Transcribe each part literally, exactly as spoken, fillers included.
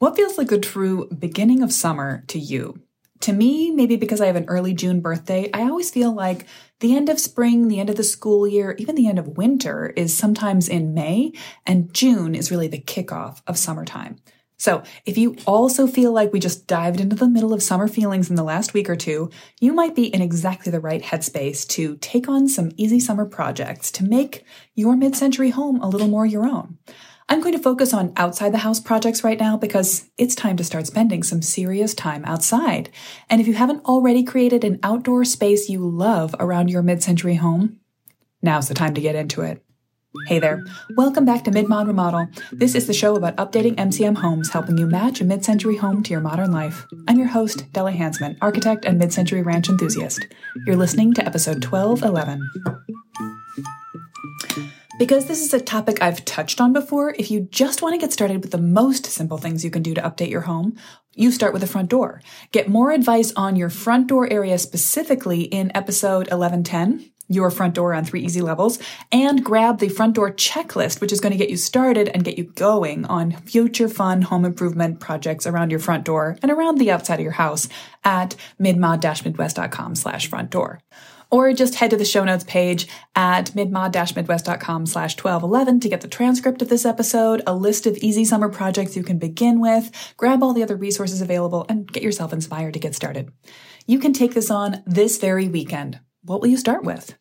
What feels like the true beginning of summer to you? To me, maybe because I have an early June birthday, I always feel like the end of spring, the end of the school year, even the end of winter is sometimes in May, and June is really the kickoff of summertime. So if you also feel like we just dived into the middle of summer feelings in the last week or two, you might be in exactly the right headspace to take on some easy summer projects to make your mid-century home a little more your own. I'm going to focus on outside the house projects right now because it's time to start spending some serious time outside. And if you haven't already created an outdoor space you love around your mid-century home, now's the time to get into it. Hey there, welcome back to Mid-Mod Remodel. This is the show about updating M C M homes, helping you match a mid-century home to your modern life. I'm your host, Della Hansman, architect and mid-century ranch enthusiast. You're listening to episode twelve eleven. Because this is a topic I've touched on before, if you just want to get started with the most simple things you can do to update your home, you start with the front door. Get more advice on your front door area specifically in episode eleven ten, Your Front Door on Three Easy Levels, and grab the front door checklist, which is going to get you started and get you going on future fun home improvement projects around your front door and around the outside of your house at midmod-midwest.com slash front door. Or just head to the show notes page at midmod-midwest.com slash 1211 to get the transcript of this episode, a list of easy summer projects you can begin with, grab all the other resources available, and get yourself inspired to get started. You can take this on this very weekend. What will you start with?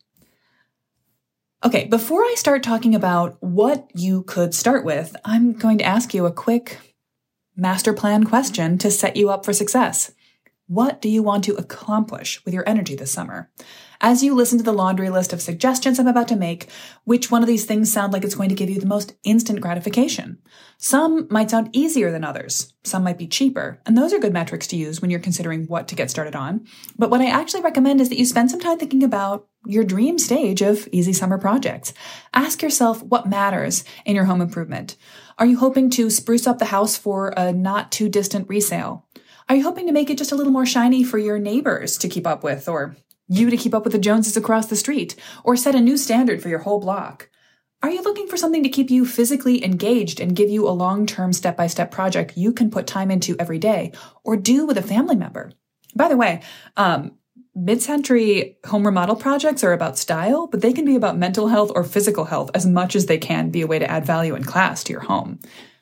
Okay, before I start talking about what you could start with, I'm going to ask you a quick master plan question to set you up for success. What do you want to accomplish with your energy this summer? As you listen to the laundry list of suggestions I'm about to make, which one of these things sound like it's going to give you the most instant gratification? Some might sound easier than others. Some might be cheaper, and those are good metrics to use when you're considering what to get started on. But what I actually recommend is that you spend some time thinking about your dream stage of easy summer projects. Ask yourself what matters in your home improvement. Are you hoping to spruce up the house for a not too distant resale? Are you hoping to make it just a little more shiny for your neighbors to keep up with, or you to keep up with the Joneses across the street, or set a new standard for your whole block? Are you looking for something to keep you physically engaged and give you a long-term step-by-step project you can put time into every day, or do with a family member? By the way, um, mid-century home remodel projects are about style, but they can be about mental health or physical health as much as they can be a way to add value and class to your home.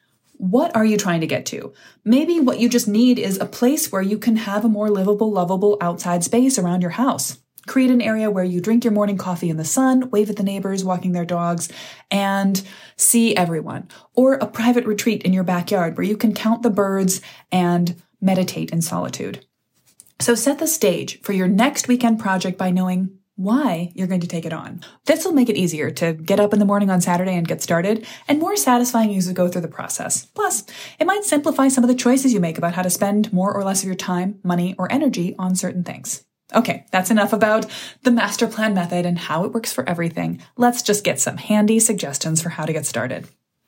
What are you trying to get to? Maybe what you just need is a place where you can have a more livable, lovable outside space around your house. Create an area where you drink your morning coffee in the sun, wave at the neighbors walking their dogs, and see everyone. Or a private retreat in your backyard where you can count the birds and meditate in solitude. So set the stage for your next weekend project by knowing why you're going to take it on. This will make it easier to get up in the morning on Saturday and get started, and more satisfying as you go through the process. Plus, it might simplify some of the choices you make about how to spend more or less of your time, money, or energy on certain things. Okay, that's enough about the master plan method and how it works for everything. Let's just get some handy suggestions for how to get started.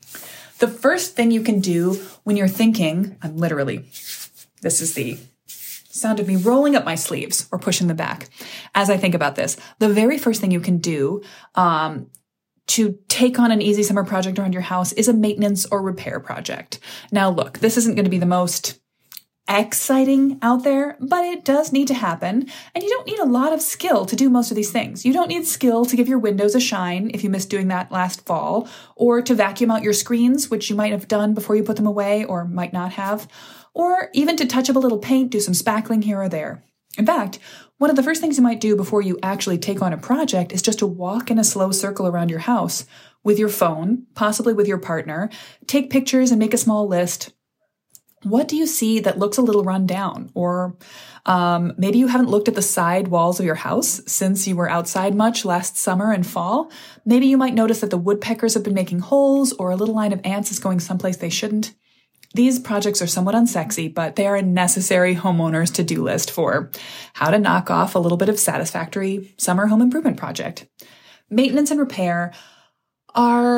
The first thing you can do when you're thinking, I'm literally, this is the sound of me rolling up my sleeves or pushing them back. As I think about this, the very first thing you can do um, to take on an easy summer project around your house is a maintenance or repair project. Now, look, this isn't going to be the most exciting out there, but it does need to happen. And you don't need a lot of skill to do most of these things. You don't need skill to give your windows a shine if you missed doing that last fall, or to vacuum out your screens, which you might have done before you put them away or might not have, or even to touch up a little paint, do some spackling here or there. In fact, one of the first things you might do before you actually take on a project is just to walk in a slow circle around your house with your phone, possibly with your partner, take pictures and make a small list. What do you see that looks a little run down? Or um, maybe you haven't looked at the side walls of your house since you were outside much last summer and fall. Maybe you might notice that the woodpeckers have been making holes, or a little line of ants is going someplace they shouldn't. These projects are somewhat unsexy, but they are a necessary homeowner's to-do list for how to knock off a little bit of satisfactory summer home improvement project. Maintenance and repair are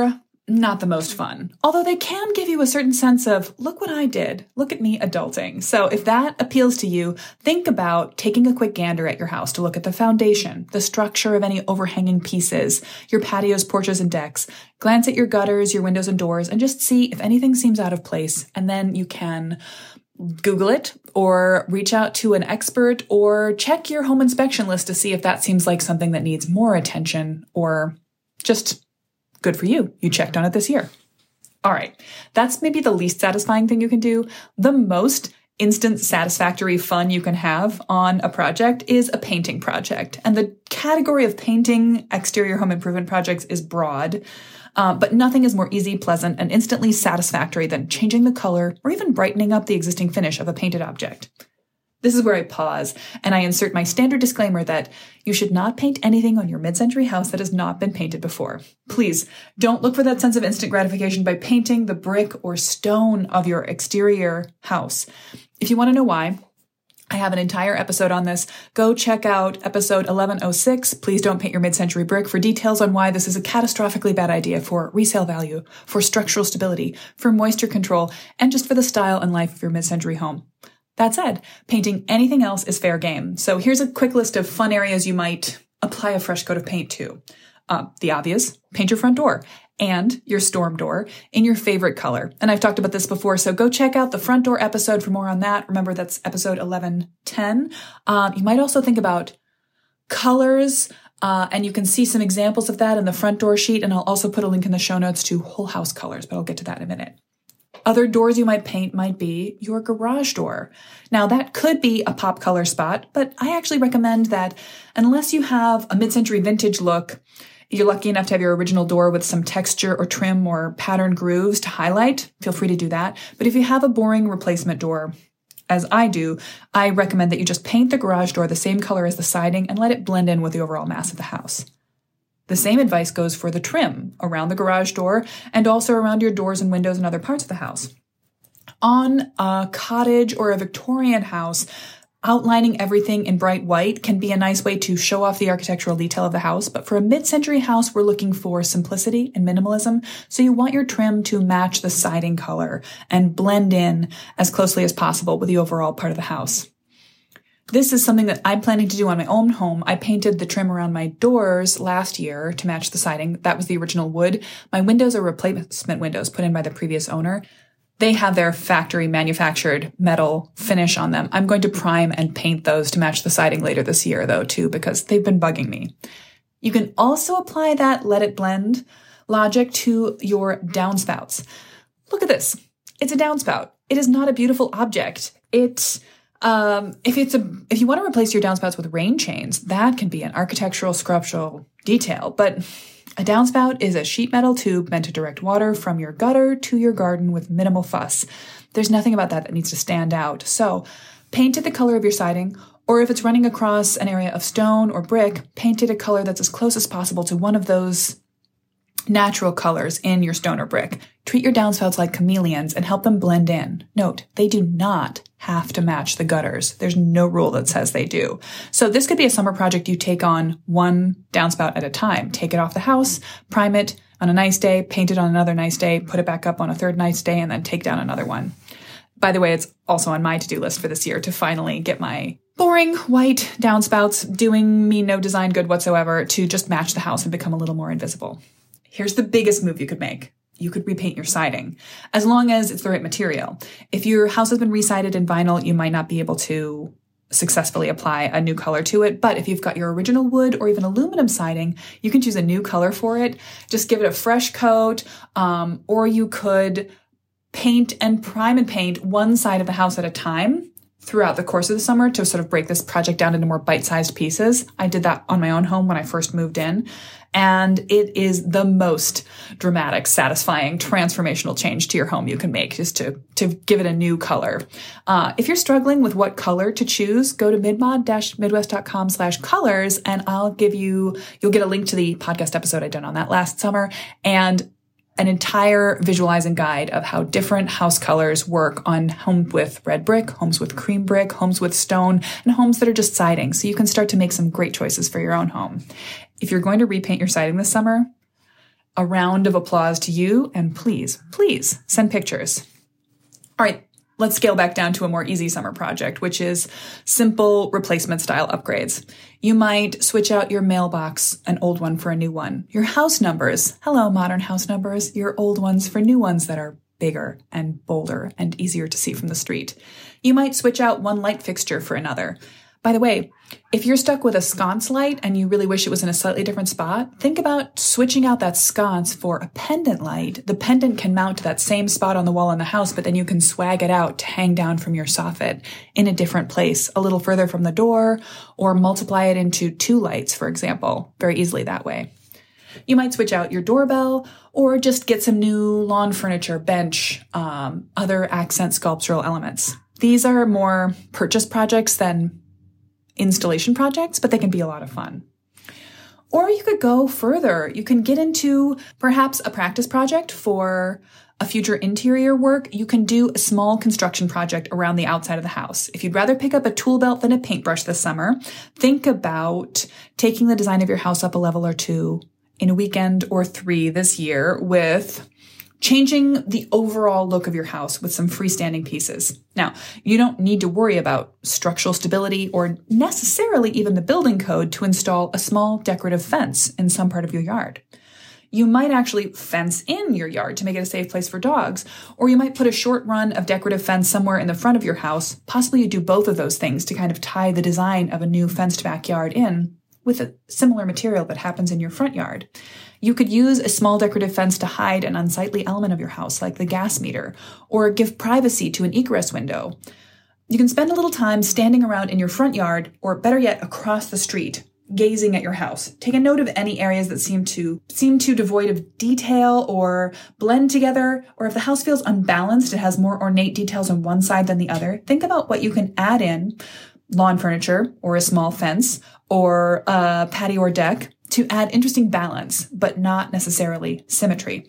not the most fun, although they can give you a certain sense of, look what I did, look at me adulting. So if that appeals to you, think about taking a quick gander at your house to look at the foundation, the structure of any overhanging pieces, your patios, porches, and decks. Glance at your gutters, your windows and doors, and just see if anything seems out of place. And then you can Google it or reach out to an expert or check your home inspection list to see if that seems like something that needs more attention or just good for you. You checked on it this year. All right. That's maybe the least satisfying thing you can do. The most instant satisfactory fun you can have on a project is a painting project. And the category of painting exterior home improvement projects is broad, uh, but nothing is more easy, pleasant, and instantly satisfactory than changing the color or even brightening up the existing finish of a painted object. This is where I pause and I insert my standard disclaimer that you should not paint anything on your mid-century house that has not been painted before. Please don't look for that sense of instant gratification by painting the brick or stone of your exterior house. If you want to know why, I have an entire episode on this. Go check out episode eleven oh six, Please Don't Paint Your Mid-Century Brick, for details on why this is a catastrophically bad idea for resale value, for structural stability, for moisture control, and just for the style and life of your mid-century home. That said, painting anything else is fair game. So here's a quick list of fun areas you might apply a fresh coat of paint to. Uh, the obvious, paint your front door and your storm door in your favorite color. And I've talked about this before, so go check out the front door episode for more on that. Remember, that's episode eleven ten. Um, you might also think about colors, uh, and you can see some examples of that in the front door sheet. And I'll also put a link in the show notes to whole house colors, but I'll get to that in a minute. Other doors you might paint might be your garage door. Now, that could be a pop color spot, but I actually recommend that unless you have a mid-century vintage look, you're lucky enough to have your original door with some texture or trim or pattern grooves to highlight, feel free to do that. But if you have a boring replacement door, as I do, I recommend that you just paint the garage door the same color as the siding and let it blend in with the overall mass of the house. The same advice goes for the trim around the garage door and also around your doors and windows and other parts of the house. On a cottage or a Victorian house, outlining everything in bright white can be a nice way to show off the architectural detail of the house, but for a mid-century house, we're looking for simplicity and minimalism, so you want your trim to match the siding color and blend in as closely as possible with the overall part of the house. This is something that I'm planning to do on my own home. I painted the trim around my doors last year to match the siding. That was the original wood. My windows are replacement windows put in by the previous owner. They have their factory manufactured metal finish on them. I'm going to prime and paint those to match the siding later this year, though, too, because they've been bugging me. You can also apply that let it blend logic to your downspouts. Look at this. It's a downspout. It is not a beautiful object. It's Um, if it's a, if you want to replace your downspouts with rain chains, that can be an architectural, sculptural detail. But a downspout is a sheet metal tube meant to direct water from your gutter to your garden with minimal fuss. There's nothing about that that needs to stand out. So paint it the color of your siding, or if it's running across an area of stone or brick, paint it a color that's as close as possible to one of those natural colors in your stone or brick. Treat your downspouts like chameleons and help them blend in. Note, they do not have to match the gutters. There's no rule that says they do. So this could be a summer project you take on one downspout at a time. Take it off the house, prime it on a nice day, paint it on another nice day, put it back up on a third nice day, and then take down another one. By the way, it's also on my to-do list for this year to finally get my boring white downspouts doing me no design good whatsoever to just match the house and become a little more invisible. Here's the biggest move you could make. You could repaint your siding, as long as it's the right material. If your house has been resided in vinyl, you might not be able to successfully apply a new color to it. But if you've got your original wood or even aluminum siding, you can choose a new color for it. Just give it a fresh coat, um, or you could paint and prime and paint one side of the house at a time throughout the course of the summer to sort of break this project down into more bite-sized pieces. I did that on my own home when I first moved in, and it is the most dramatic, satisfying, transformational change to your home you can make, just to, to give it a new color. Uh, if you're struggling with what color to choose, go to midmod-midwest.com slash colors, and I'll give you, you'll get a link to the podcast episode I done on that last summer, and an entire visualizing guide of how different house colors work on homes with red brick, homes with cream brick, homes with stone, and homes that are just siding. So you can start to make some great choices for your own home. If you're going to repaint your siding this summer, A round of applause to you, and please, please send pictures. All right, let's scale back down to a more easy summer project, which is simple replacement style upgrades. You might switch out your mailbox, an old one for a new one. Your house numbers, hello modern house numbers, your old ones for new ones that are bigger and bolder and easier to see from the street. You might switch out one light fixture for another. By the way, if you're stuck with a sconce light and you really wish it was in a slightly different spot, think about switching out that sconce for a pendant light. The pendant can mount to that same spot on the wall in the house, but then you can swag it out to hang down from your soffit in a different place, a little further from the door, or multiply it into two lights, for example, very easily that way. You might switch out your doorbell or just get some new lawn furniture, bench, um, other accent sculptural elements. These are more purchase projects than installation projects, but they can be a lot of fun. Or you could go further. You can get into perhaps a practice project for a future interior work. You can do a small construction project around the outside of the house. If you'd rather pick up a tool belt than a paintbrush this summer, think about taking the design of your house up a level or two in a weekend or three this year with changing the overall look of your house with some freestanding pieces. Now, you don't need to worry about structural stability or necessarily even the building code to install a small decorative fence in some part of your yard. You might actually fence in your yard to make it a safe place for dogs, or you might put a short run of decorative fence somewhere in the front of your house. Possibly you do both of those things to kind of tie the design of a new fenced backyard in with a similar material that happens in your front yard. You could use a small decorative fence to hide an unsightly element of your house, like the gas meter, or give privacy to an egress window. You can spend a little time standing around in your front yard, or better yet, across the street, gazing at your house. Take a note of any areas that seem to seem too devoid of detail or blend together, or if the house feels unbalanced, it has more ornate details on one side than the other. Think about what you can add in, lawn furniture, or a small fence, or a patio or deck, to add interesting balance, but not necessarily symmetry.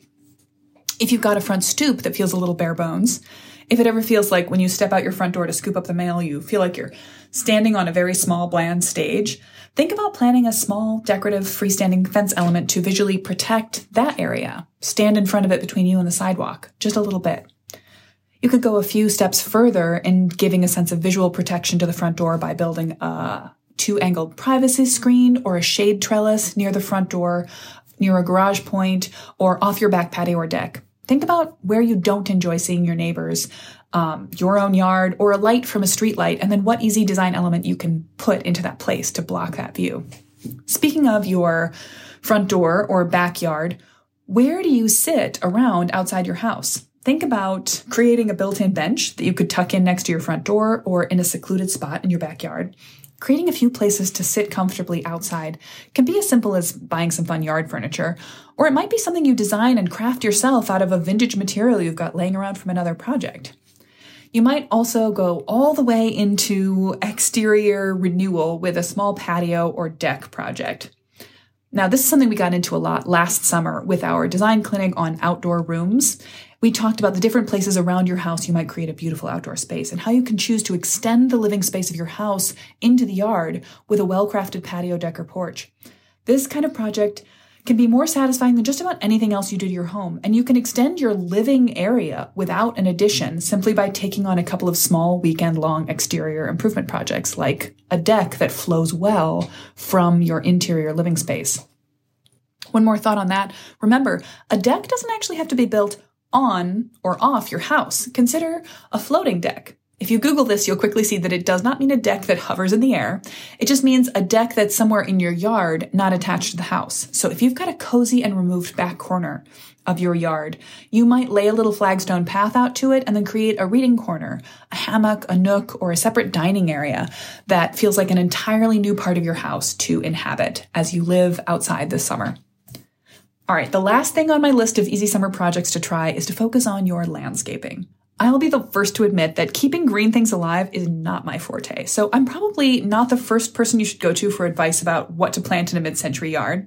If you've got a front stoop that feels a little bare bones, if it ever feels like when you step out your front door to scoop up the mail, you feel like you're standing on a very small, bland stage, think about planning a small, decorative, freestanding fence element to visually protect that area. Stand in front of it between you and the sidewalk, just a little bit. You could go a few steps further in giving a sense of visual protection to the front door by building a two-angled privacy screen or a shade trellis near the front door, near a garage point, or off your back patio or deck. Think about where you don't enjoy seeing your neighbors, um, your own yard, or a light from a street light, and then what easy design element you can put into that place to block that view. Speaking of your front door or backyard, where do you sit around outside your house? Think about creating a built-in bench that you could tuck in next to your front door or in a secluded spot in your backyard. Creating a few places to sit comfortably outside can be as simple as buying some fun yard furniture, or it might be something you design and craft yourself out of a vintage material you've got laying around from another project. You might also go all the way into exterior renewal with a small patio or deck project. Now, this is something we got into a lot last summer with our design clinic on outdoor rooms. We talked about the different places around your house you might create a beautiful outdoor space and how you can choose to extend the living space of your house into the yard with a well-crafted patio, deck, or porch. This kind of project can be more satisfying than just about anything else you do to your home, and you can extend your living area without an addition simply by taking on a couple of small weekend-long exterior improvement projects like a deck that flows well from your interior living space. One more thought on that. Remember, a deck doesn't actually have to be built on or off your house. Consider a floating deck. If you Google this, you'll quickly see that it does not mean a deck that hovers in the air. It just means a deck that's somewhere in your yard, not attached to the house. So if you've got a cozy and removed back corner of your yard, you might lay a little flagstone path out to it and then create a reading corner, a hammock, a nook, or a separate dining area that feels like an entirely new part of your house to inhabit as you live outside this summer. All right, the last thing on my list of easy summer projects to try is to focus on your landscaping. I'll be the first to admit that keeping green things alive is not my forte, so I'm probably not the first person you should go to for advice about what to plant in a mid-century yard.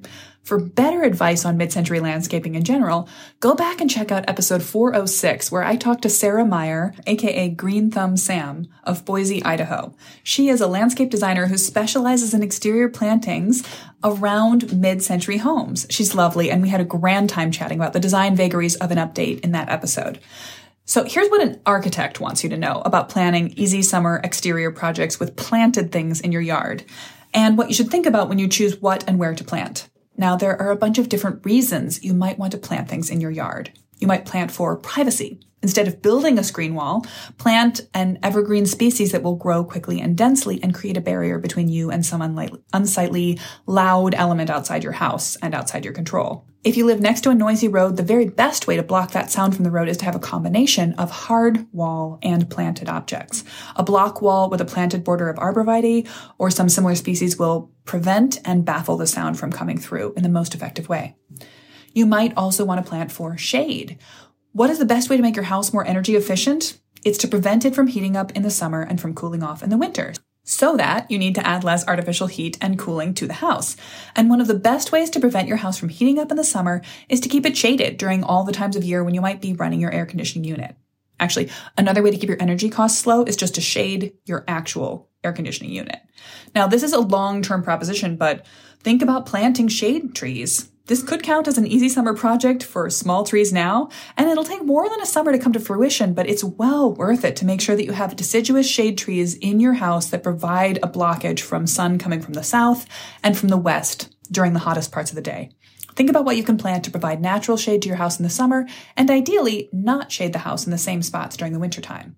For better advice on mid-century landscaping in general, go back and check out episode four oh six, where I talked to Sarah Meyer, aka Green Thumb Sam, of Boise, Idaho. She is a landscape designer who specializes in exterior plantings around mid-century homes. She's lovely, and we had a grand time chatting about the design vagaries of an update in that episode. So here's what an architect wants you to know about planning easy summer exterior projects with planted things in your yard, and what you should think about when you choose what and where to plant. Now, there are a bunch of different reasons you might want to plant things in your yard. You might plant for privacy. Instead of building a screen wall, plant an evergreen species that will grow quickly and densely and create a barrier between you and some unsightly, loud element outside your house and outside your control. If you live next to a noisy road, the very best way to block that sound from the road is to have a combination of hard wall and planted objects. A block wall with a planted border of arborvitae or some similar species will prevent and baffle the sound from coming through in the most effective way. You might also want to plant for shade. What is the best way to make your house more energy efficient? It's to prevent it from heating up in the summer and from cooling off in the winter. So that you need to add less artificial heat and cooling to the house. And one of the best ways to prevent your house from heating up in the summer is to keep it shaded during all the times of year when you might be running your air conditioning unit. Actually, another way to keep your energy costs low is just to shade your actual air conditioning unit. Now, this is a long-term proposition, but think about planting shade trees. This could count as an easy summer project for small trees now, and it'll take more than a summer to come to fruition, but it's well worth it to make sure that you have deciduous shade trees in your house that provide a blockage from sun coming from the south and from the west during the hottest parts of the day. Think about what you can plant to provide natural shade to your house in the summer, and ideally not shade the house in the same spots during the wintertime.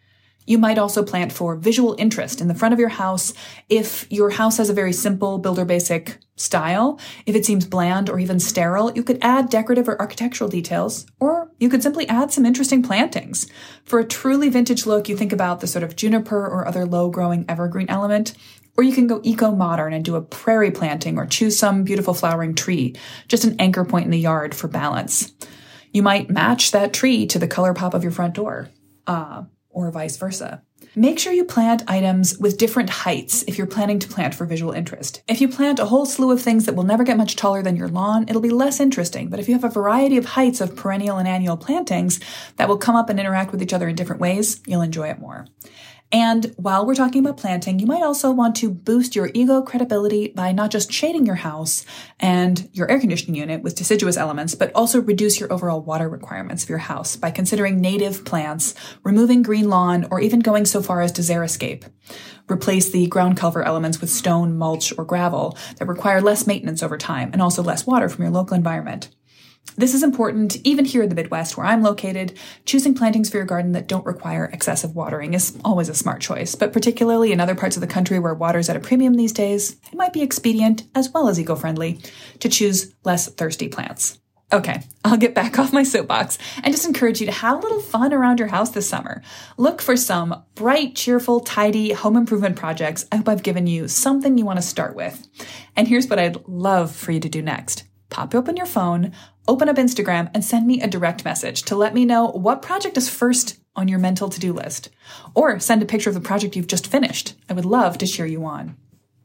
You might also plant for visual interest in the front of your house. If your house has a very simple builder basic style, if it seems bland or even sterile, you could add decorative or architectural details, or you could simply add some interesting plantings. For a truly vintage look, you think about the sort of juniper or other low-growing evergreen element, or you can go eco-modern and do a prairie planting or choose some beautiful flowering tree, just an anchor point in the yard for balance. You might match that tree to the color pop of your front door. Uh, or vice versa. Make sure you plant items with different heights if you're planning to plant for visual interest. If you plant a whole slew of things that will never get much taller than your lawn, it'll be less interesting. But if you have a variety of heights of perennial and annual plantings that will come up and interact with each other in different ways, you'll enjoy it more. And while we're talking about planting, you might also want to boost your ego credibility by not just shading your house and your air conditioning unit with deciduous elements, but also reduce your overall water requirements of your house by considering native plants, removing green lawn, or even going so far as to xeriscape. Replace the ground cover elements with stone, mulch, or gravel that require less maintenance over time and also less water from your local environment. This is important even here in the Midwest where I'm located. Choosing plantings for your garden that don't require excessive watering is always a smart choice, but particularly in other parts of the country where water's at a premium these days, it might be expedient, as well as eco-friendly, to choose less thirsty plants. Okay, I'll get back off my soapbox and just encourage you to have a little fun around your house this summer. Look for some bright, cheerful, tidy home improvement projects. I hope I've given you something you want to start with. And here's what I'd love for you to do next. Pop open your phone, open up Instagram, and send me a direct message to let me know what project is first on your mental to-do list. Or send a picture of the project you've just finished. I would love to cheer you on.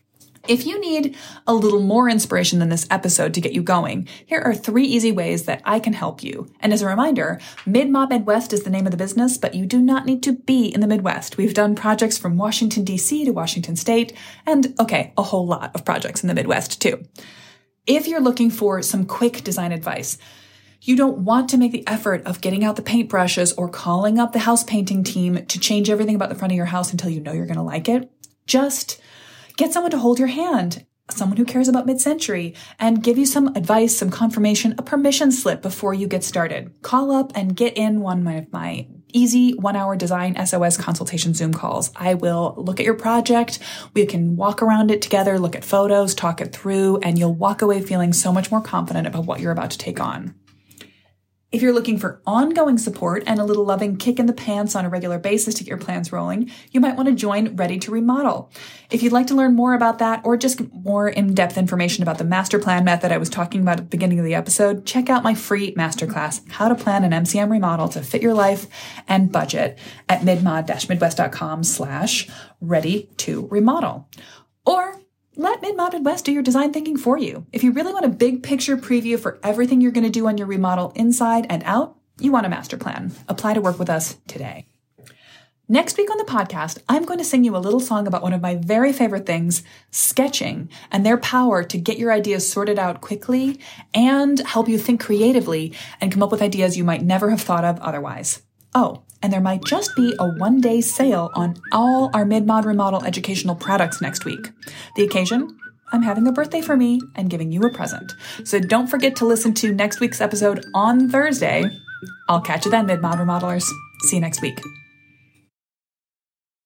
If you need a little more inspiration than this episode to get you going, here are three easy ways that I can help you. And as a reminder, Mid-Mob Midwest is the name of the business, but you do not need to be in the Midwest. We've done projects from Washington, D C to Washington State, and okay, a whole lot of projects in the Midwest too. If you're looking for some quick design advice, you don't want to make the effort of getting out the paintbrushes or calling up the house painting team to change everything about the front of your house until you know you're going to like it. Just get someone to hold your hand, someone who cares about mid-century, and give you some advice, some confirmation, a permission slip before you get started. Call up and get in one of my easy one-hour design S O S consultation Zoom calls. I will look at your project. We can walk around it together, look at photos, talk it through, and you'll walk away feeling so much more confident about what you're about to take on. If you're looking for ongoing support and a little loving kick in the pants on a regular basis to get your plans rolling, you might want to join Ready to Remodel. If you'd like to learn more about that or just more in-depth information about the master plan method I was talking about at the beginning of the episode, check out my free masterclass, How to Plan an M C M Remodel to Fit Your Life and Budget at midmod-midwest.com slash ready to remodel. Or let Mid-Mod Midwest do your design thinking for you. If you really want a big picture preview for everything you're going to do on your remodel inside and out, you want a master plan. Apply to work with us today. Next week on the podcast, I'm going to sing you a little song about one of my very favorite things, sketching, and their power to get your ideas sorted out quickly and help you think creatively and come up with ideas you might never have thought of otherwise. Oh, and there might just be a one-day sale on all our Mid-Mod Remodel educational products next week. The occasion? I'm having a birthday for me and giving you a present. So don't forget to listen to next week's episode on Thursday. I'll catch you then, Mid-Mod Remodelers. See you next week.